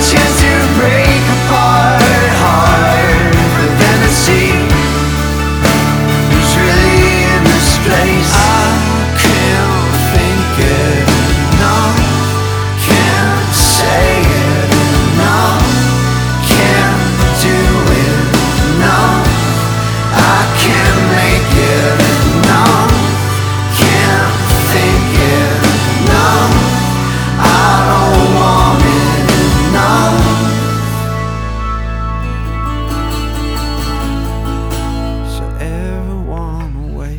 chance to break apart harder than to see who's really in this place. I can't think it enough, can't say it enough, can't do it enough. I can't make it enough, can't think it enough. I don't want it enough. So everyone away.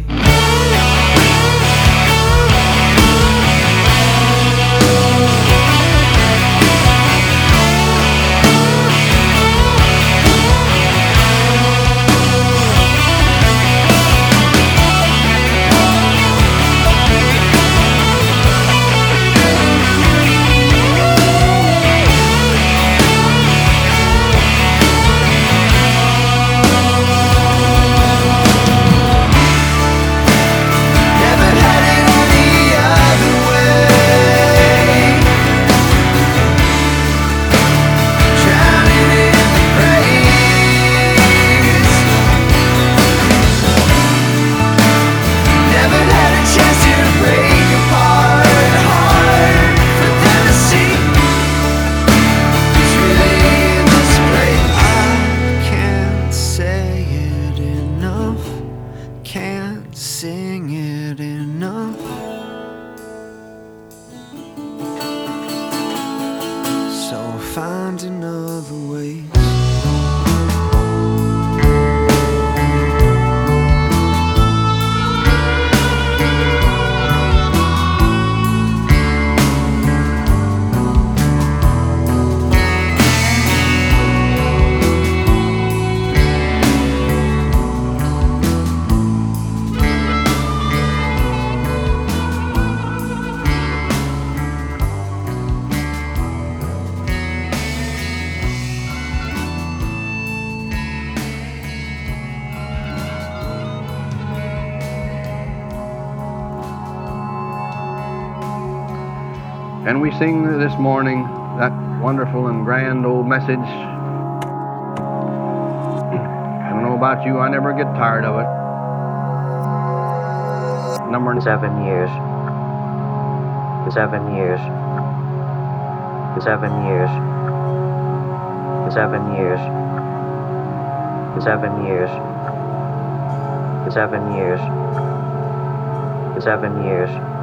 Never had it any other way. Drowning in the praise. Never had a chance to break apart harder than to see who's really in this place. I can't say it enough, can't sing it enough. So find another way. And we sing this morning that wonderful and grand old message. I don't know about you, I never get tired of it. Number 7 years. 7 years. 7 years. 7 years. 7 years. 7 years. 7 years.